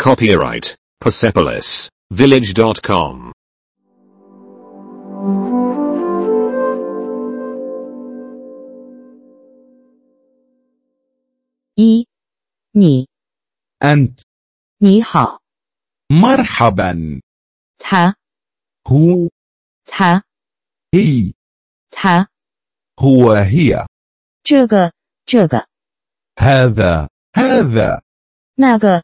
Copyright Persepolis Village.com. 一，你 أنت 你好， مرحبا 他 هو 他 هي 他 هو هي 这个 هذا 那个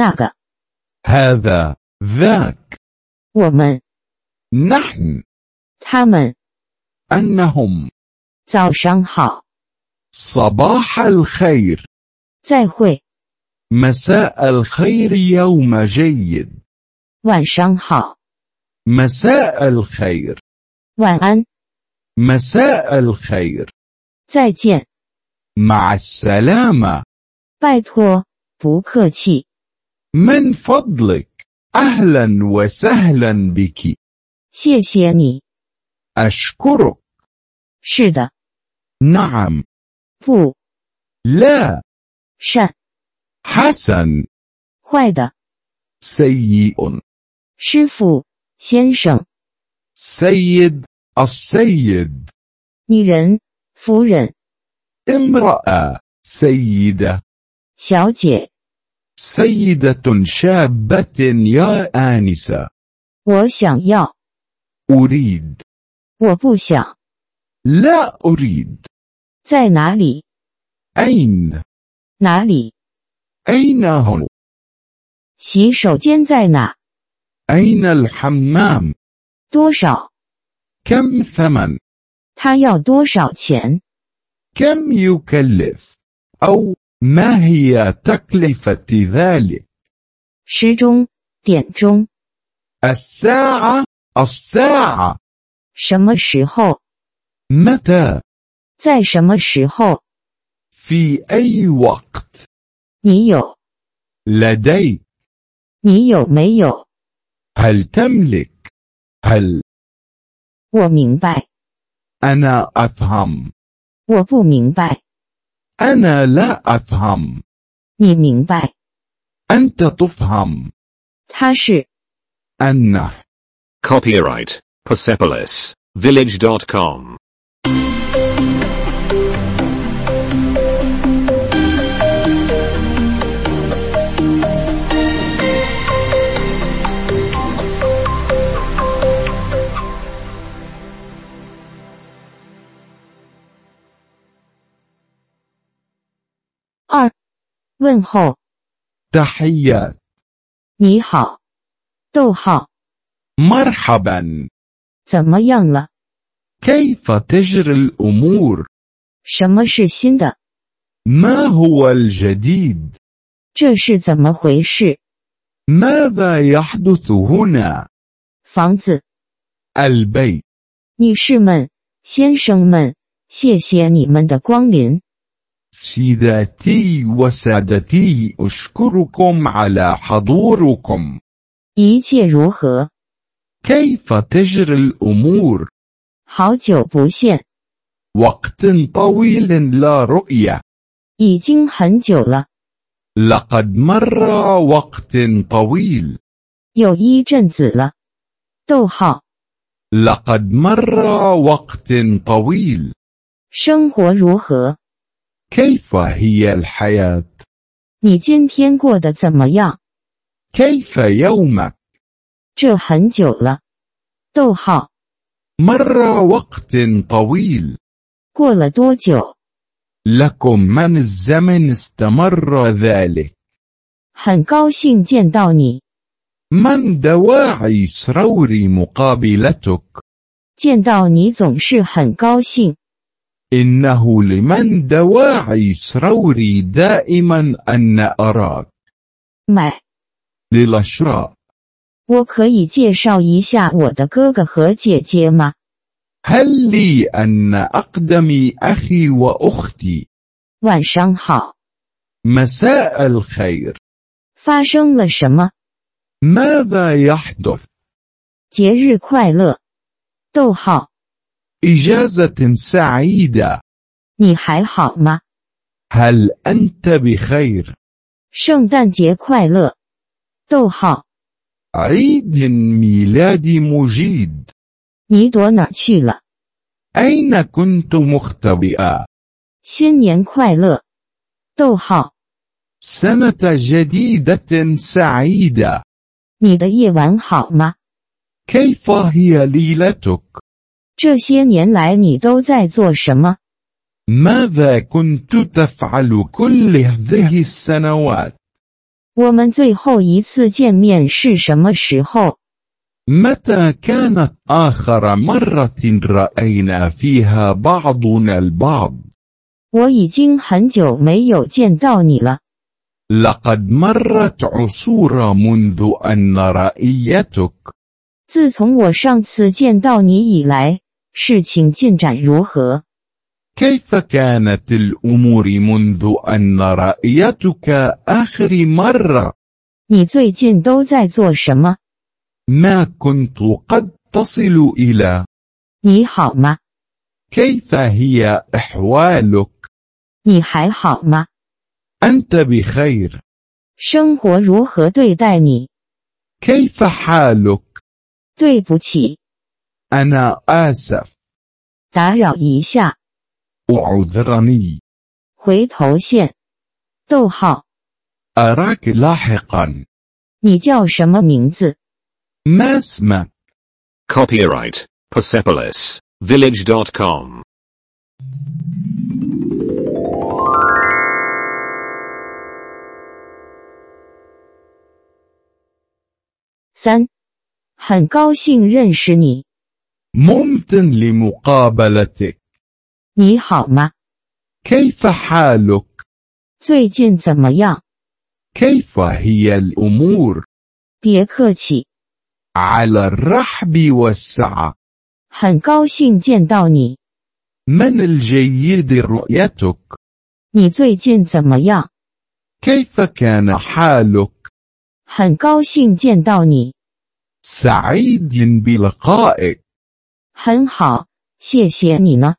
هذا ذاك 我们 نحن 他们 أنهم 早上好， صباح الخير 再会， مساء الخير يوم جيد 晚上好， مساء الخير 晚安， مساء الخير 再见， مع السلامة 拜托，不客气， من فضلك أهلا وسهلا بك 谢谢你， أشكرك 是的， نعم 不， لا 善， حسن 坏的， سيء 师傅，先生， سيد السيد 女人，夫人， امرأة سيدة 小姐， سيدة شابة يا آنسة 我想要， أريد 我不想， لا أريد 在哪里？ أين 哪里？ أين هو 洗手间在哪？ أين الحمام 多少？ كم ثمن 他要多少钱？ كم يكلف أو ما هي تكلفة ذلك 时钟，点钟， الساعة 什么时候？ متى 在什么时候？ في أي وقت 你有？ لديك 你有没有？ هل تملك هل 我明白， أنا أفهم 我不明白， أنا لا أفهم 你明白。 أنت تفهم 他是 أنه Copyright Persepolis Village.com. 二，问候， تحيات 你好，逗号， مرحبا 怎么样了？ كيف تجري الأمور 什么是新的？ ما هو الجديد 这是怎么回事？ ماذا يحدث هنا 房子， البيت 女士们，先生们，谢谢你们的光临。 سيداتي وسادتي أشكركم على حضوركم 一切如何？ كيف تجري الأمور 好久不见， وقت طويل لا رؤية 已经很久了， لقد مر وقت طويل 有一阵子了。逗号， لقد مر وقت طويل 生活如何？ كيف هي الحياة 你今天过得怎么样？ كيف يومك 这很久了。逗号， مر وقت طويل 过了多久？ لكم من الزمن استمر ذلك 很高兴见到你， من دواعي سروري مقابلتك 见到你总是很高兴。 إنه لمن دواعي سروري دائما أن أراك 买， للشراء 我可以介绍一下我的哥哥和姐姐吗？ هل لي أن أقدمي أخي وأختي 晚上好， مساء الخير 发生了什么？ ماذا يحدث 节日快乐。逗号， إجازة سعيدة 你还好吗？ هل أنت بخير 圣诞节快乐。 逗号， عيد ميلاد مجيد. 你躲哪儿去了？ أين كنت مختبئا؟ 新年快乐，逗号， سنة جديدة سعيدة. 你的夜晚好吗？ كيف هي ليلتك؟ 这些年来你都在做什么？ ماذا كنت تفعل كل هذه السنوات؟ 我们最后一次见面是什么时候？ متى كانت آخر مرة رأينا فيها بعضنا البعض؟ 我已经很久没有见到你了。 لقد مرت عصور منذ أن رأيتك. 自从我上次见到你以来，事情进展如何？ كيف كانت الأمور منذ أن رأيتك آخر مرة؟ 你最近都在做什么？ ما كنت قد تصل إلى. 你好吗？ كيف هي أحوالك؟ 你还好吗？ أنت بخير. 生活如何对待你？ كيف حالك؟ 对不起， أنا آسف. 打扰一下。 أعذرني. 回头线，逗号， أراك لاحقا. 你叫什么名字？ ما اسمك؟ Copyright Persepolis Village.com. 3. 很高兴认识你。 ممتن لمقابلتك. 你好吗？ كيف حالك؟ 最近怎么样？ كيف هي الأمور؟ 别客气， على الرحب والسعة. 很高兴见到你。 من الجيد رؤيتك. 你最近怎么样？ كيف كان حالك؟ 很高兴见到你。 سعيد بلقائك. 很好，谢谢你呢。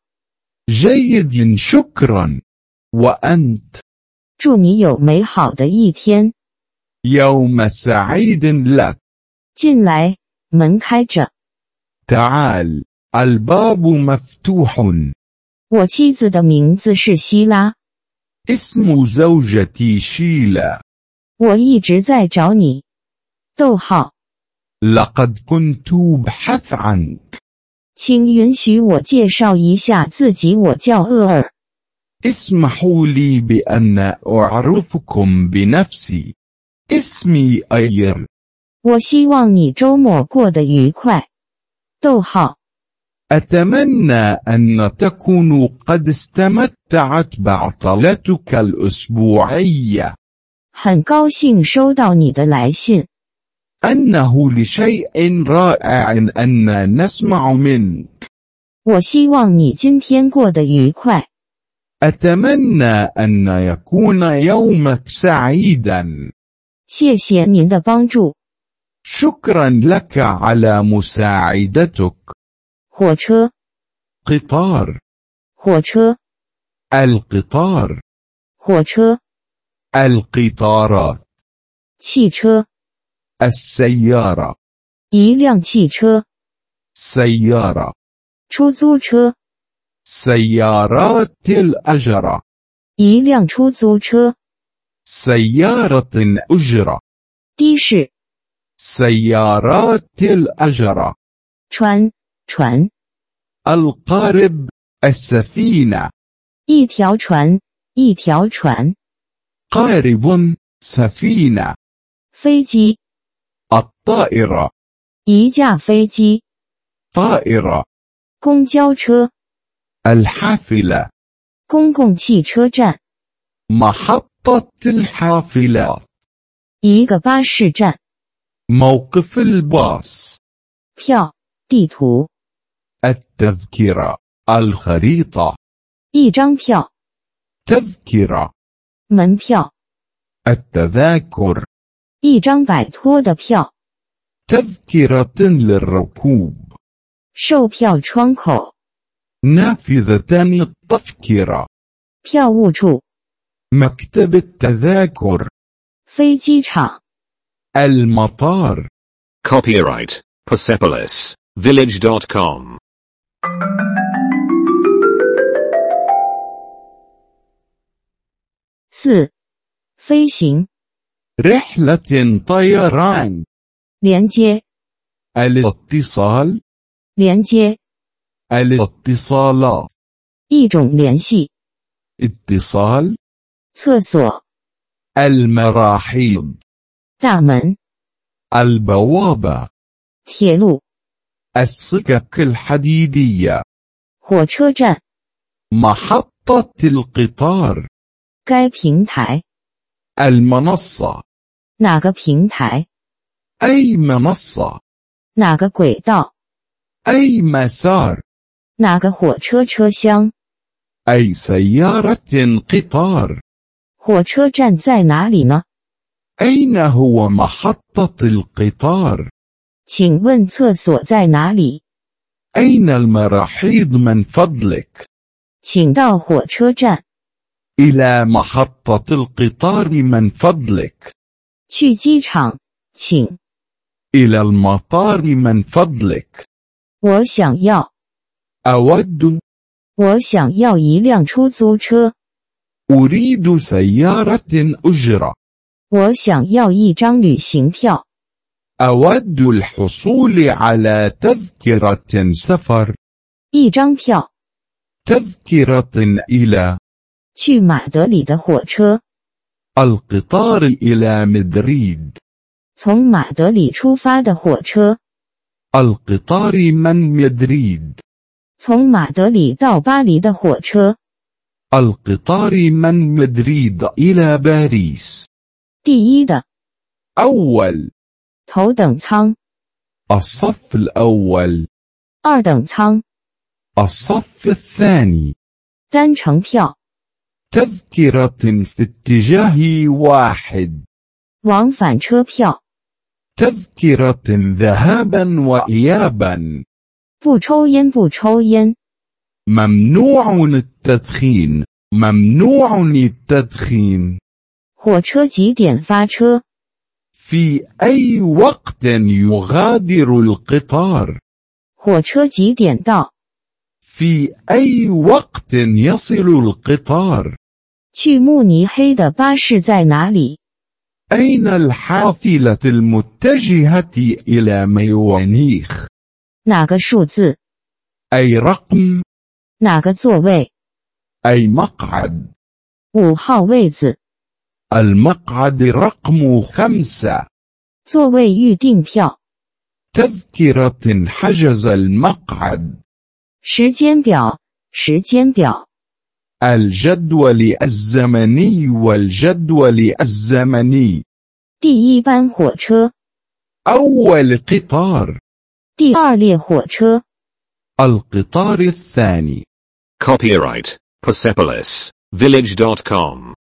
جيد شكرا. وأنت؟ 祝你有美好的一天。 يوم سعيد لك. 进来，门开着。 تعال. الباب مفتوح. 我妻子的名字是希拉。 اسم زوجتي شيلا. 我一直在找你。逗号， لقد كنت أبحث عنك. 请允许我介绍一下自己，我叫厄尔。 اسمحوا لي بأن أعرفكم بنفسي. اسمي أير. 我希望你周末过得愉快。逗号， أتمنى أن تكونوا قد استمتعت بعطلتك الأسبوعية. 很高兴收到你的来信。 أنه لشيء رائع أن نسمع منك. 我希望你今天过得愉快。 أتمنى أن يكون يومك سعيدا. 谢谢您的帮助。 شكرا لك على مساعدتك. 火车， قطار. 火车， القطار. 火车， القطارات. 汽车， السيارة. 一辆汽车， سيارة. 出租车， سيارات الأجرة. 一辆出租车， سيارة أجرة. 的士， سيارات الأجرة. 船，船， القارب. السفينة. 一条船，一条船， قارب. سفينة. 飞机， الطائرة. 一架飞机， طائرة. 公交车， الحافلة. 公共汽车站， محطة الحافلات. 一个巴士站， موقف الباص. 票，地图， التذكرة. الخريطة. 一张票， تذكرة. 门票， التذاكر. 一张摆脱的票， تذكرة للركوب. 售票窗口， نافذة التذكرة. 票务处， مكتب التذاكر. 飞机场， المطار. Copyright Persepolis Village.com. 4. 飞行 رحلة طيران. 连接 الاتصال. 连接 الاتصالات. 一种联系 اتصال. 厕所 المراحيض. 大门 البوابة. 铁路 السكك الحديدية. 火车站 محطة القطار. 该平台 المنصة. 哪个平台 أي منصة. 哪个轨道 أي مسار. 哪个火车车厢 أي سيارة قطار. 火车站在哪里呢 أين هو محطة القطار؟ 请问厕所在哪里 أين المراحيض من فضلك؟ 请到火车站 إلى محطة القطار من فضلك. 去机场请 إلى المطار من فضلك. 我想要 أود. 我想要一辆出租车 أريد سيارة أجرة. 我想要一张旅行票 أود الحصول على تذكرة سفر. 一张票 تذكرة إلى. 去马德里的火车 القطار إلى مدريد. 从马德里出发的火车 القطار من مدريد. 从马德里到巴黎的火车 القطار من مدريد إلى باريس. 第一的 أول. 头等舱 الصف الأول. 二等舱 الصف الثاني. 单程票 تذكرة في اتجاه واحد. 往返车票 تذكرة ذهابا وإيابا. 不抽烟不抽烟 ممنوع التدخين. ممنوع التدخين. 火车几点发车 في أي وقت يغادر القطار؟ 火车几点到 في أي وقت يصل القطار؟ 去慕尼黑的巴士在哪里 أين الحافلة المتجهة إلى ميونيخ؟ 哪个数字 أي رقم؟ 哪个座位 أي مقعد؟ 5号位子 المقعد رقم 5. 座位预订票 تذكرة حجز المقعد. 时间表时间表 الجدول الزمني والجدول الزمني. 第一班火车 أول قطار. 第二列火车 القطار الثاني. Copyright Persepolis Village.com.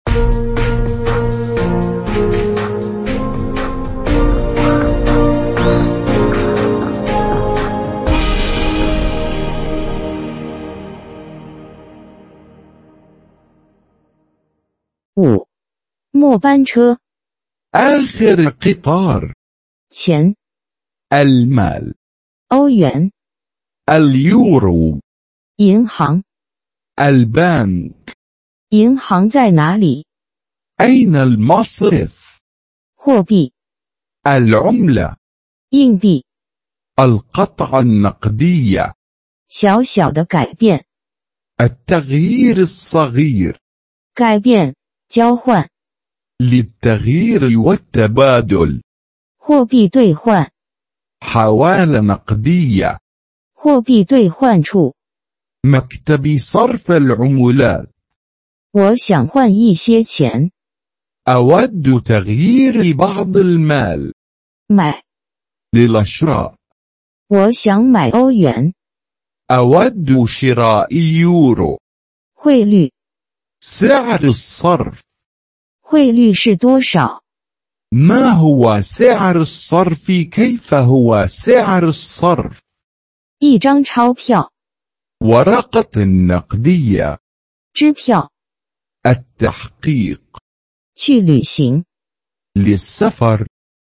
5. 末班车 آخر قطار. 钱 المال. 欧元 اليورو. 银行 البنك. 银行在哪里 أين المصرف؟ 货币 العملة. 硬币 القطعة النقدية. 小小的改变 التغيير الصغير. 改变交换 للتغيير والتبادل. 货币兑换 حوالة نقدية. 货币兑换处 مكتب صرف العملات. 我想换一些钱 أود تغيير بعض المال. 买 للشراء. 我想买欧元 أود شراء يورو. 汇率 سعر الصرف. 汇率是多少 ما هو سعر الصرف؟ كيف هو سعر الصرف؟ 一张钞票 ورقة نقدية. 支票 التحقيق. 去旅行 للسفر.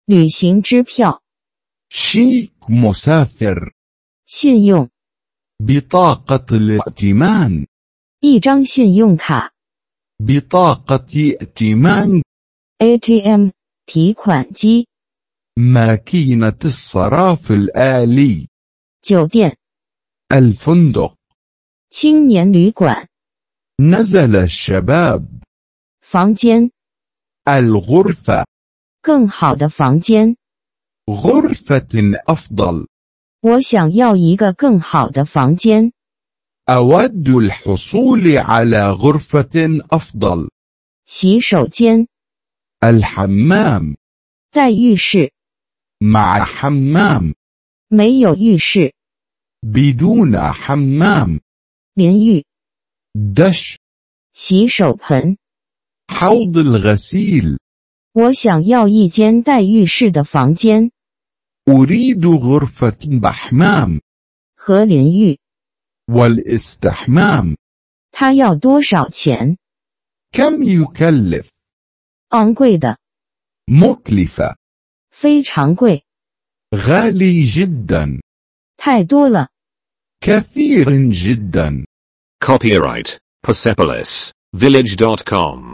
旅行支票、 شيك مسافر. 信用、 بطاقة الائتمان. 一张信用卡、 بطاقة ائتمان. ATM 提款机、 ماكينة الصراف الآلي. 酒店、 الفندق. 青年旅馆、 نزل الشباب. 房间、 الغرفة. 更好的房间。 غرفة أفضل. 我想要一个更好的房间。 أود الحصول على غرفة أفضل. 洗手间、 الحمام. 在浴室、 مع حمام. 没有浴室、 بدون حمام. 淋浴、 دش. 洗手盆。 حوض الغسيل. 我想要一间带浴室的房间 أريد غرفة بحمام. 和淋浴。 والاستحمام. 它要多少钱？ كم يكلف؟ 昂贵的， مكلفة. 非常贵， غالي جدا. 太多了。 كثير جدا. Copyright Persepolis Village.com.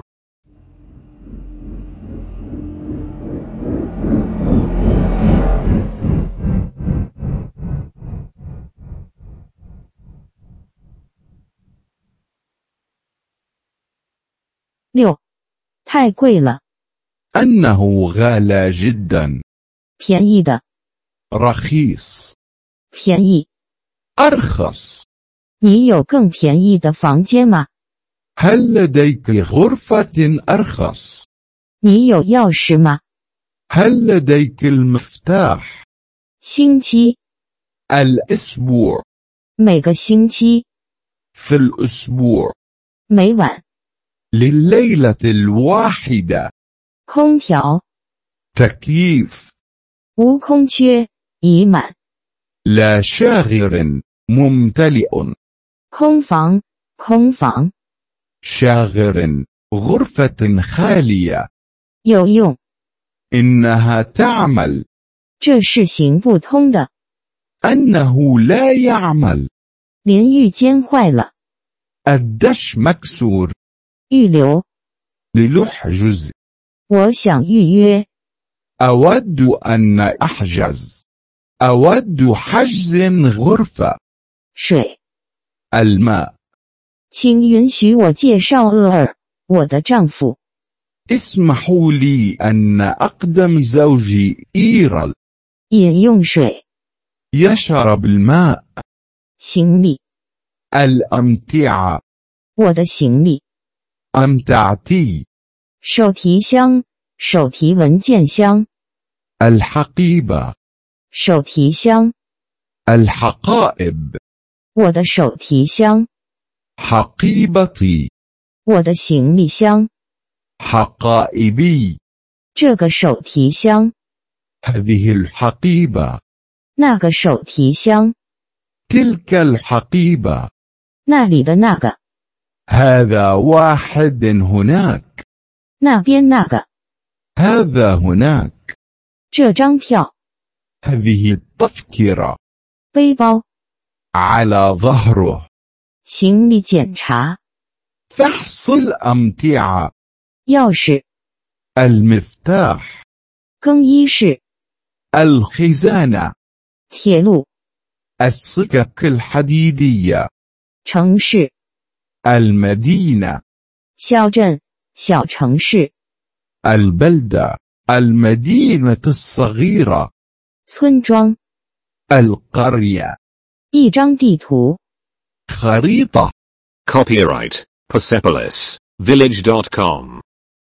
六，太贵了， أنه غالى جدا. 便宜的， رخيص. 便宜。 أرخص. 你有更便宜的房间吗？ هل لديك غرفة أرخص؟ 你有钥匙吗？ هل لديك المفتاح؟ 星期， الأسبوع. 每个星期， في الأسبوع. 每晚。 لليلة الواحدة. 空调， تكييف. 无空缺，已满。 لا شاغر ممتلئ. 空房，空房。 شاغر غرفة خالية. 有用， إنها تعمل. 这是行不通的。 أنه لا يعمل. 淋浴间坏了， الدش مكسور. 预留。 لنحجز. 我想预约。 أود أن أحجز. أود حجز غرفة. 水， الماء. 请允许我介绍厄尔，我的丈夫。 اسمحوا لي أن أقدم زوجي إيرل. 饮用水， يشرب الماء. 行李， الأمتعة. 我的行李。 أمتعتي. 手提箱，手提文件箱。 الحقيبة. 手提箱， الحقائب. 我的手提箱。 حقيبتي. 我的行李箱。 حقائبي. 这个手提箱， هذه الحقيبة. 那个手提箱， تلك الحقيبة. 那里的那个， هذا واحد هناك. 那边那个。 هذا هناك. 这张票， هذه التذكرة. 背包， على ظهره. 行李检查， فحص الأمتعة. 钥匙， المفتاح. 更衣室， الخزانة. 铁路， السكك الحديدية. 城市， المدينة. 小镇，小城市， البلدة. المدينة الصغيرة. 村庄， القرية. 一张地图。 خريطة. Copyright Persepolis Village.com.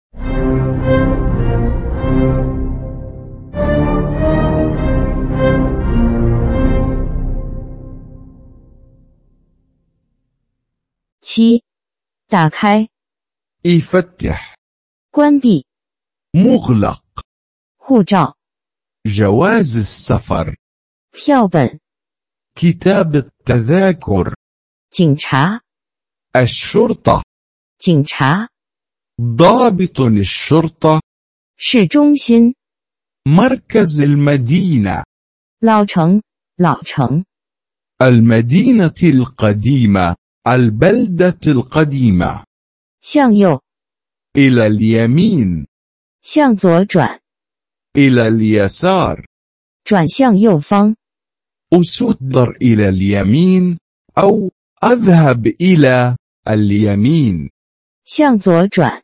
七，打开， يفتح. 关闭， مغلق. 护照， جواز السفر. 票本， كتاب التذاكر. 警察， الشرطة. 警察， ضابط الشرطة. 市中心， مركز المدينة. 老城，老城。 المدينة القديمة. البلدة القديمة. 向右， إلى اليمين. 向左转， إلى اليسار. 转向右方。 أصدر إلى اليمين أو أذهب إلى اليمين. 向左转，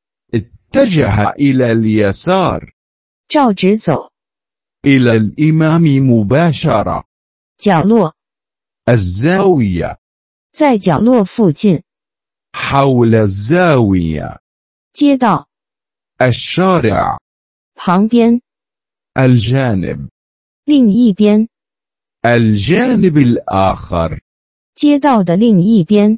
اتجه إلى اليسار. 照直走。 إلى الإمام مباشرة. 角落， الزاوية. 在角落附近。 حول الزاوية. 街道， الشارع. 旁边， الجانب. 另一边。 الجانب الآخر. 街道的另一边。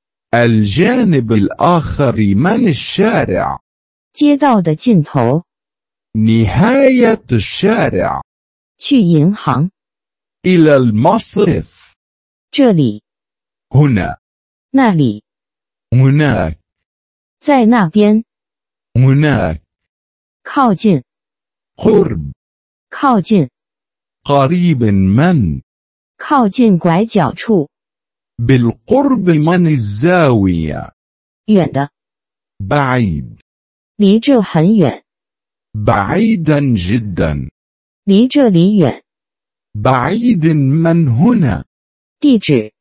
الجانب الآخر من الشارع. 街道的尽头。 نهاية الشارع. 去银行。 إلى المصرف. 这里， هنا. 那里， هناك. 在那边。 هناك. 靠近， قرب. 靠近， قريب من. 靠近拐角处。 بالقرب من الزاوية. 远的， بعيد. 离这很远， بعيدا جدا. 离这里远。 بعيد من هنا. 地址，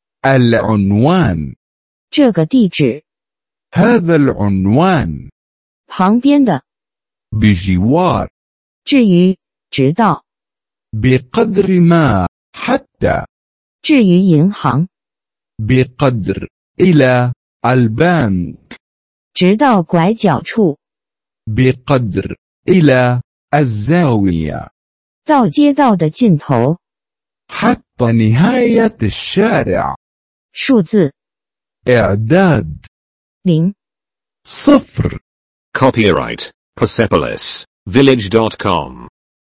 العنوان. 这个地址。 هذا العنوان. 旁边的， بجوار. 至于，直到， بقدر ما. حتى. 至于银行， بقدر. إلى. البنك. 直到拐角处， بقدر. إلى. الزاوية. 到街道的尽头。 حتى نهاية الشارع. 数字， إعداد. 0。 صفر. Copyright Persepolis Village.com.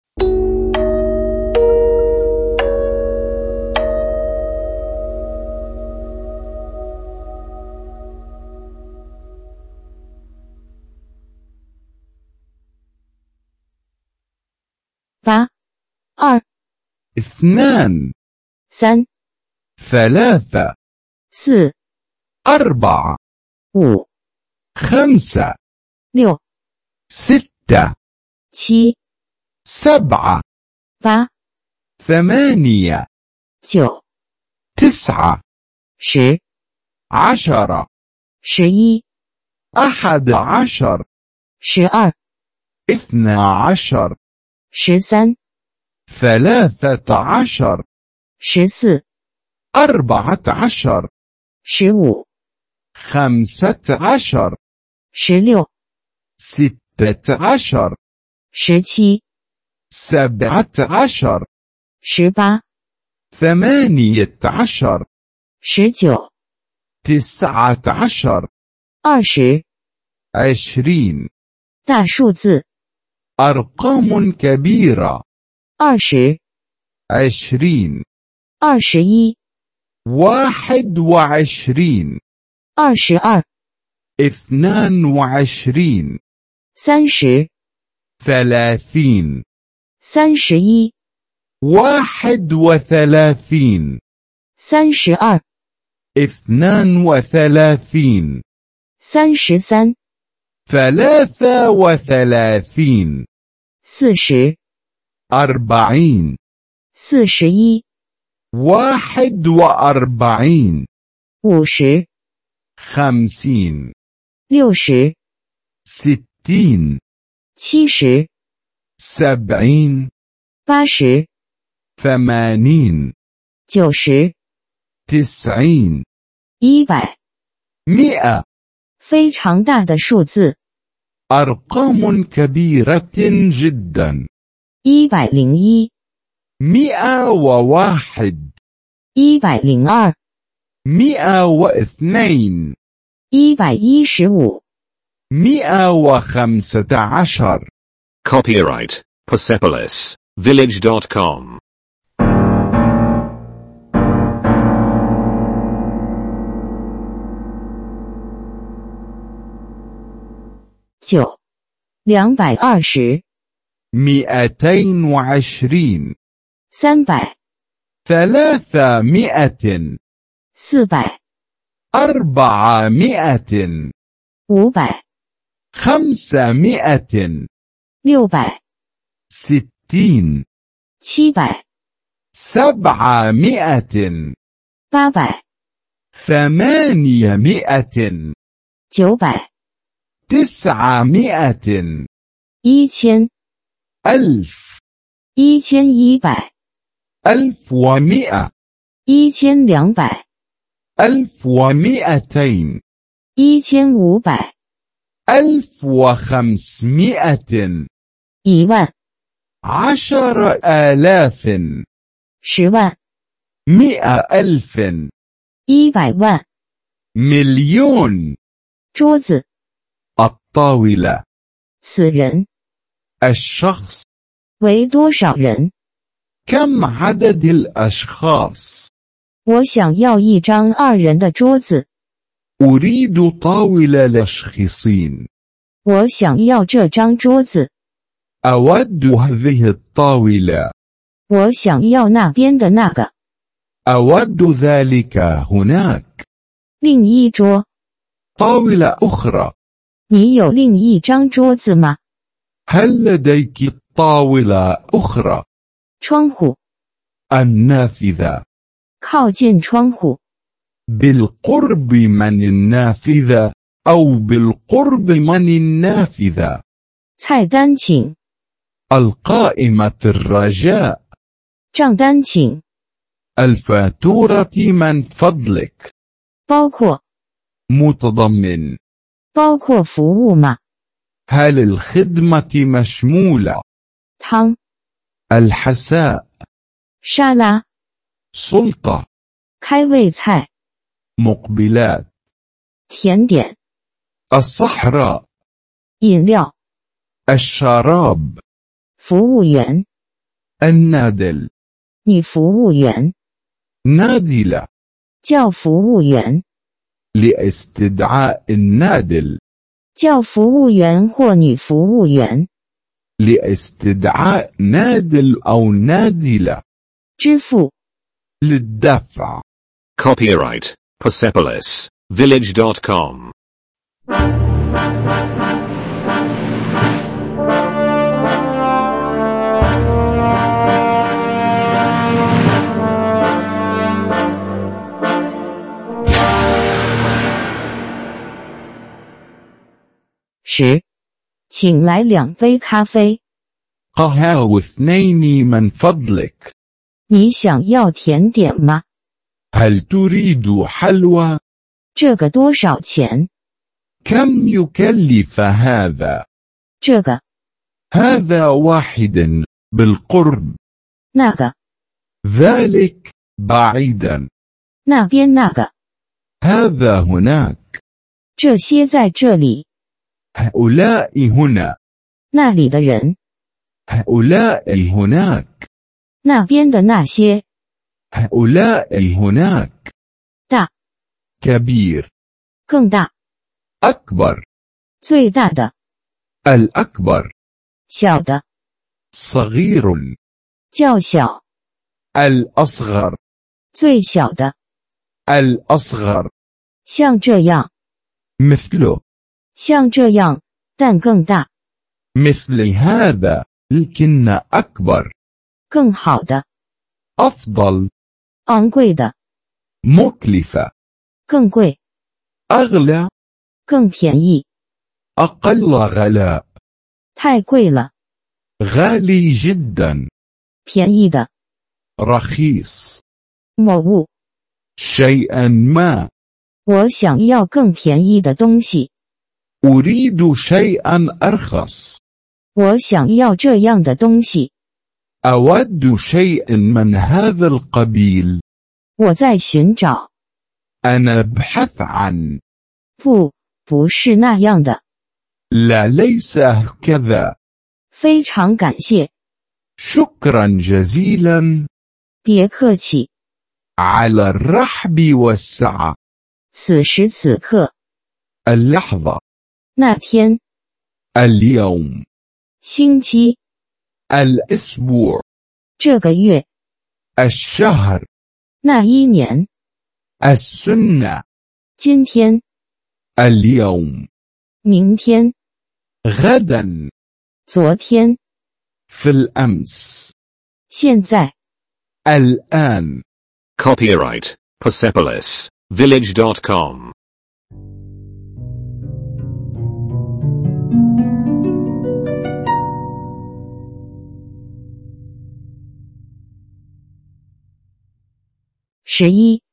八，2， 2. 3， 3. 4， 4. 5， 5. 6， 6. 7， 7. 8， 8. 9， 9. 10， 10. 11， 11. 12， 12. 13， 13. 14， 14. 15， 15. 16， 16. 17， 17. 18， 18. 19， 19. 20， 20. 大数字。 أرقام كبيرة. 20، 20. 21، 21. 22， 22. 30， 30. 31， 31. 32， 32. 33， 33. 40， 40. 41， 41. 50， 50. 60， 60. 70， 70. 80， 80. 90， 90. 100， 100. 非常大的数字。 أرقام كبيرة جدا. 101， 101. 102， 102. 115， 115. Copyright Persepolis Village.com. 9，220， 220 300 300 400 400 500 500 600 60 700 700 800 800 900 900 1000 1000 1100 1100 1200 1200 1500 1500 10000 10,000 100000 100,000 100,000 مليون. 桌子 الطاولة 此人 الشخص 为多少人？ كم عدد الأشخاص؟ 我想要一张2人的桌子。 أريد طاولة لشخصين. 我想要这张桌子。 أود هذه الطاولة. 我想要那边的那个。 أود ذلك هناك. 另一桌。 طاولة أخرى. 你有另一张桌子吗？ هل لديك طاولة أخرى؟ 窗户 النافذة. 靠近窗户。 بالقرب من النافذة أو بالقرب من النافذة. 菜单请。 القائمة الرجاء. 账单请。 الفاتورة من فضلك. 包括 متضمن. 包括服务吗？ هل الخدمة مشمولة؟ 汤 الحساء. 沙拉 سلطة. 开胃菜 مقبلات. 甜点 الصحراء. 饮料 الشراب. 服务员 النادل. 女服务员 نادلة. 叫服务员 لاستدعاء النادل. 叫服务员或女服务员 لاستدعاء نادل أو نادلة. 支付 للدفع. Copyright Persepolis Village.com. .10 请来2杯咖啡。 قهوة 2 من فضلك. 你想要甜点吗？ هل تريد حلوى؟ 这个多少钱？ كم يكلف هذا؟ 这个 هذا واحد بالقرب. 那个 ذلك بعيدا. 那边那个 هذا هناك. 这些在这里 هؤلاء هنا. 那里的人 هؤلاء هناك. 那边的那些 هؤلاء هناك. 大 كبير. 更大 أكبر. 最大的 الأكبر. 小的 صغير. 较小 الأصغر. 最小的 الأصغر. 像这样 مثله. 像这样但更大 مثل هذا لكن أكبر. 更好的 أفضل. 昂贵的 مكلفة. 更贵 أغلى. 更便宜 أقل غلاء. 太贵了 غالي جدا. 便宜的 رخيص. 某物 شيئا ما. 我想要更便宜的东西 أريد شيئا أرخص. 我想要这样的东西 أود شيء من هذا القبيل. 我在寻找 أنا أبحث عن. 不是那样的 لا ليس هكذا. 非常感谢 شكرا جزيلا. 别客气 على الرحب والسعة. 此时此刻 اللحظة. 那天 اليوم. 星期 الأسبوع 这个月， الشهر 那一年， السنة 今天， اليوم 明天， غدا 昨天， في الأمس 现在。 الآن Copyright Persepolis Village.com. (11)